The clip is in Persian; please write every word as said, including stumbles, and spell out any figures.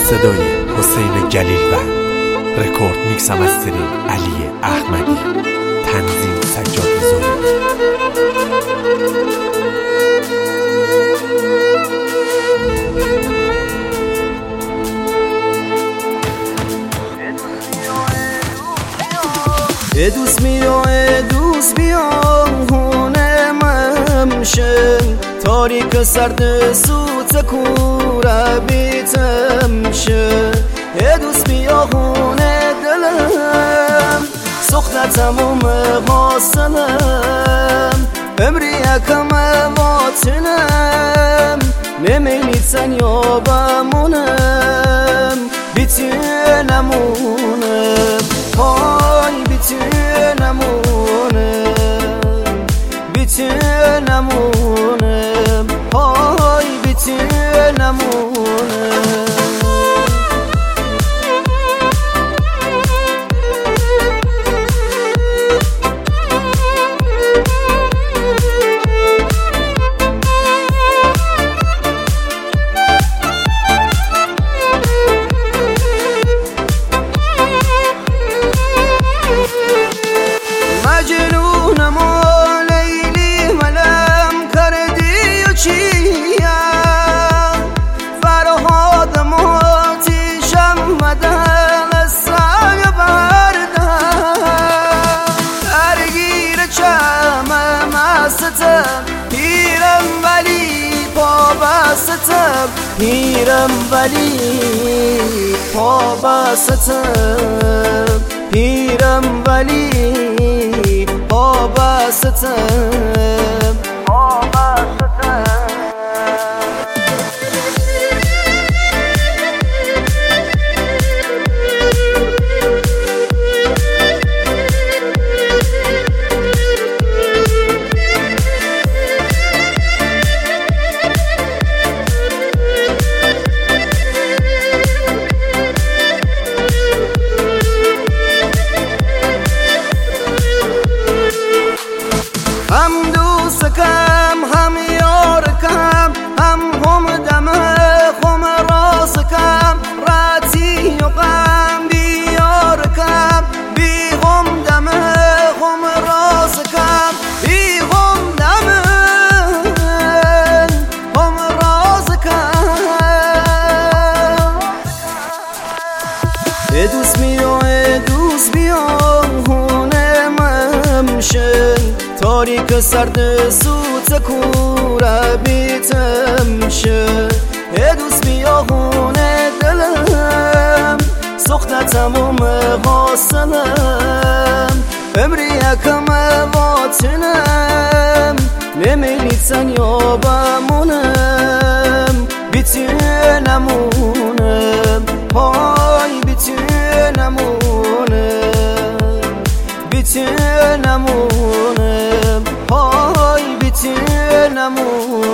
صدای حسین جلیلوند، رکورد میکس هم از علی احمدی، تنظیم سجاد زوری. ای دوست بیا ای دوست بیا هونه ممشن تاریک سرد سوت کوره بیتمشن ای دوست بیا هونه دلم سخنه تموم غاسلم امری اکم واتنم نمینی تنیا بمونم بیتنمونم های بیتنمونم بیتنمونم های بیتنمونم. مجنونم و لیلی ملم کردی و چیم فرهادم و تیشم مدن از سای بردم درگیر چمم هستم پیرم ولی پا بستم پیرم ولی پا بستم پیرم ولی پا بستم پا بستم. هم دوستکم هم یارکم هم هم دمه خم راسکم راتی و غم بیارکم بی هم دمه خم راسکم بی هم دمه خم راسکم. ای دوست بیا ای دوست بیا هونه ممشن تاریک سرد سوت کوره بیتمشه ای دوست بیا هونه دلم سخنه تموم غاسلم امری یکم واتنم نمینی تنیا بمونم بیتنمونم های بیتنمونم بیتنمونم های بیتنمونم.